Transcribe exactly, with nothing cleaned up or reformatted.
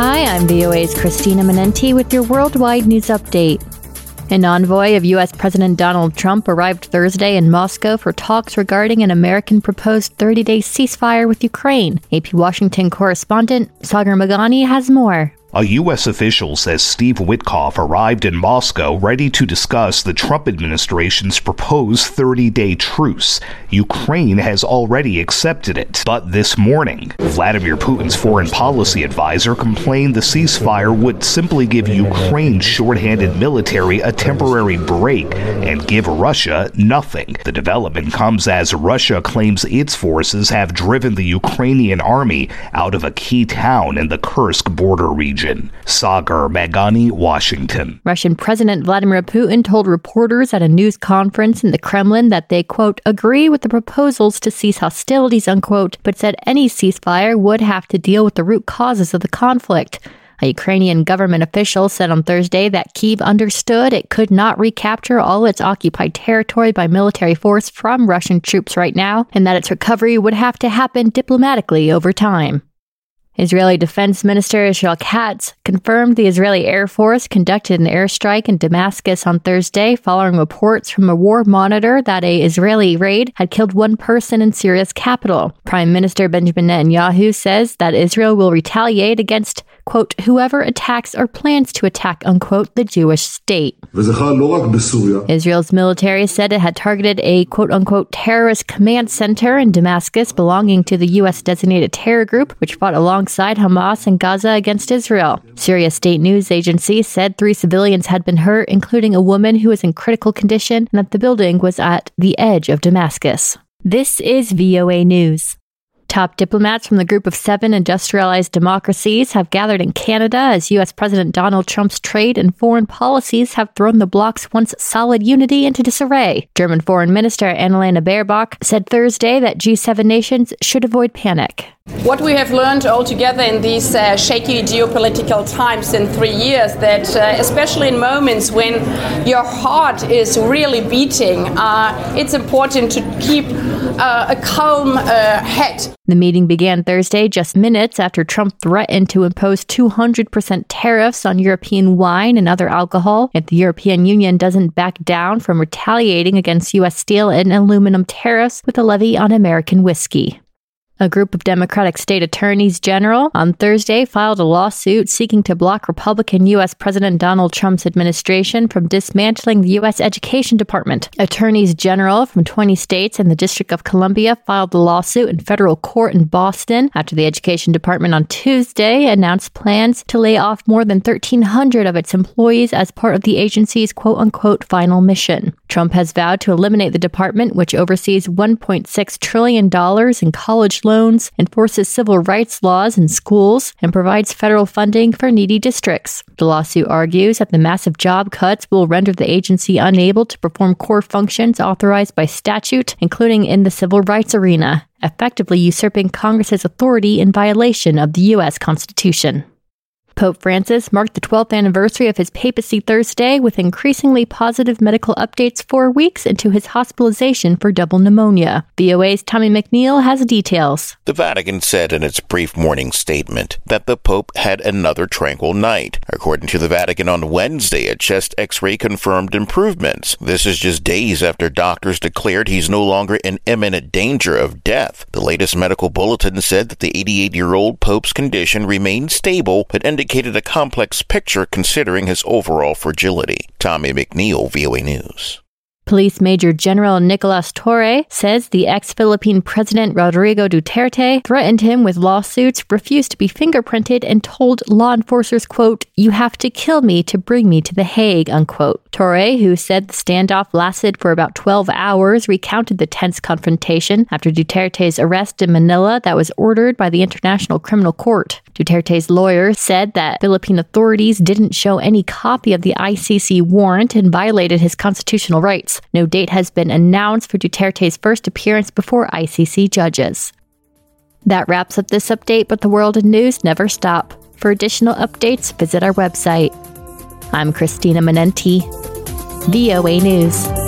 Hi, I'm V O A's Christina Manenti with your worldwide news update. An envoy of U S President Donald Trump arrived Thursday in Moscow for talks regarding an American proposed thirty-day ceasefire with Ukraine. A P Washington correspondent Sagar Meghani has more. A U S official says Steve Witkoff arrived in Moscow ready to discuss the Trump administration's proposed thirty-day truce. Ukraine has already accepted it. But this morning, Vladimir Putin's foreign policy advisor complained the ceasefire would simply give Ukraine's short-handed military a temporary break and give Russia nothing. The development comes as Russia claims its forces have driven the Ukrainian army out of a key town in the Kursk border region. Sagar Meghani, Washington. Russian President Vladimir Putin told reporters at a news conference in the Kremlin that they, quote, agree with the proposals to cease hostilities, unquote, but said any ceasefire would have to deal with the root causes of the conflict. A Ukrainian government official said on Thursday that Kyiv understood it could not recapture all its occupied territory by military force from Russian troops right now, and that its recovery would have to happen diplomatically over time. Israeli Defense Minister Israel Katz confirmed the Israeli Air Force conducted an airstrike in Damascus on Thursday following reports from a war monitor that a Israeli raid had killed one person in Syria's capital. Prime Minister Benjamin Netanyahu says that Israel will retaliate against, quote, whoever attacks or plans to attack, unquote, the Jewish state. Israel's military said it had targeted a, quote, unquote, terrorist command center in Damascus belonging to the U S designated terror group, which fought alongside Hamas in Gaza against Israel. Syria State News Agency said three civilians had been hurt, including a woman who was in critical condition, and that the building was at the edge of Damascus. This is V O A News. Top diplomats from the Group of Seven industrialized democracies have gathered in Canada as U S President Donald Trump's trade and foreign policies have thrown the bloc's once solid unity into disarray. German Foreign Minister Annalena Baerbock said Thursday that G seven nations should avoid panic. What we have learned altogether in these uh, shaky geopolitical times in three years, that uh, especially in moments when your heart is really beating, uh, it's important to keep uh, a calm uh, head. The meeting began Thursday, just minutes after Trump threatened to impose two hundred percent tariffs on European wine and other alcohol if the European Union doesn't back down from retaliating against U S steel and aluminum tariffs with a levy on American whiskey. A group of Democratic state attorneys general on Thursday filed a lawsuit seeking to block Republican U S President Donald Trump's administration from dismantling the U S Education Department. Attorneys general from twenty states and the District of Columbia filed the lawsuit in federal court in Boston after the Education Department on Tuesday announced plans to lay off more than thirteen hundred of its employees as part of the agency's quote-unquote final mission. Trump has vowed to eliminate the department, which oversees one point six trillion dollars in college loans, enforces civil rights laws in schools, and provides federal funding for needy districts. The lawsuit argues that the massive job cuts will render the agency unable to perform core functions authorized by statute, including in the civil rights arena, effectively usurping Congress's authority in violation of the U S Constitution. Pope Francis marked the twelfth anniversary of his papacy Thursday with increasingly positive medical updates four weeks into his hospitalization for double pneumonia. V O A's Tommy McNeil has details. The Vatican said in its brief morning statement that the Pope had another tranquil night. According to the Vatican, on Wednesday, a chest x-ray confirmed improvements. This is just days after doctors declared he's no longer in imminent danger of death. The latest medical bulletin said that the eighty-eight-year-old Pope's condition remained stable, but indicated a complex picture considering his overall fragility. Tommy McNeil, V O A News. Police Major General Nicolas Torre says the ex-Philippine President Rodrigo Duterte threatened him with lawsuits, refused to be fingerprinted, and told law enforcers, quote, "You have to kill me to bring me to The Hague," unquote. Torre, who said the standoff lasted for about twelve hours, recounted the tense confrontation after Duterte's arrest in Manila that was ordered by the International Criminal Court. Duterte's lawyer said that Philippine authorities didn't show any copy of the I C C warrant and violated his constitutional rights. No date has been announced for Duterte's first appearance before I C C judges. That wraps up this update, but the world of news never stop. For additional updates, visit our website. I'm Christina Manenti, V O A News.